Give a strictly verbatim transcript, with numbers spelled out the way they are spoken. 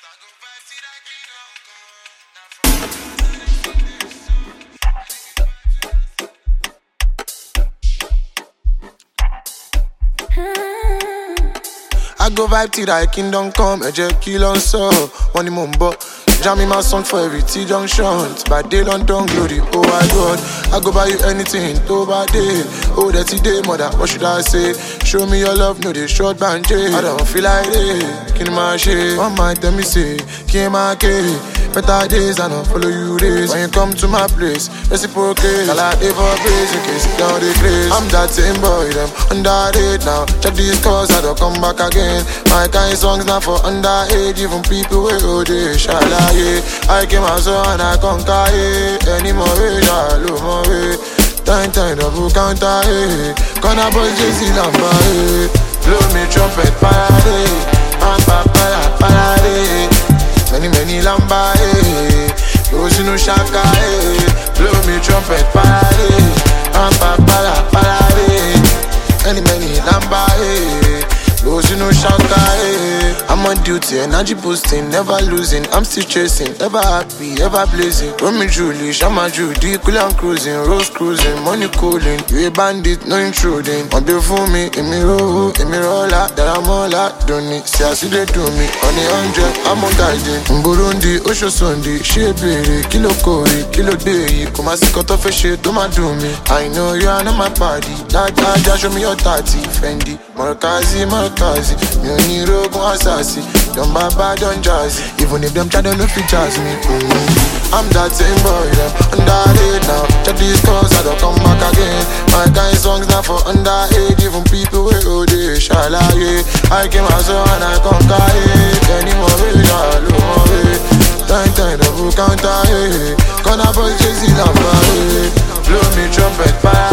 I go vibe till thy kingdom come, a jet kill on so. Money mumbo, jamming my song for every T junction. By day London glory, oh my God. I go buy you anything, to by day. Oh dirty day, mother, what should I say? Show me your love, no they short band J. I don't feel like it, kill my shit. One might tell me say, kill my K. Better days, I don't follow you days. When you come to my place, reciprocate. I like it for praise in case down the place. I'm that same boy, them underage now. Check these calls, I don't come back again. My kind songs not for underage. Even people with O D, shala, yeah. I came out so and I conquer, yeah. Any more way, I love more way. Time, time, double counter, yeah. Gonna boy, Jay-Z, number, yeah. Blow me trumpet, parade. I'm papaya, parade. Many, many lamba, eh. Those no shaka, eh. Blow me trumpet, parade. I'm papaya, parade. Many, many lamba, eh. Those no shaka, eh. I'm on duty, energy boosting, never losing. I'm still chasing, ever happy, ever blazing. Run me Julie, Shama Judy, cool and cruising, rose cruising, money cooling. You a bandit, no intruding. On before me, in me roll, in me roll out, that I'm all out, don't need. See, I see they do me, on the hundred, I'm on guiding. Burundi, Osho Sunday, Shebere, Kilo Kori, Kilo Day, come and see cut off a shit, don't do me. I know you are not my party, that guy just show me your thirty, Fendi, Markazi, Markazi, me only rogue assassin. Don't baba, don't jazz. Even if them try to look for jazz me, mm-hmm. I'm that same boy, them underage now. Check these calls, I don't come back again. My kind songs not for underage. Even people with O D, shala, yeah. I came out so and I conquer it. Any more way, I love more way. Time, time, double counter, yeah. Gonna boy, Jay-Z, number, yeah. Blow me trumpet, fire.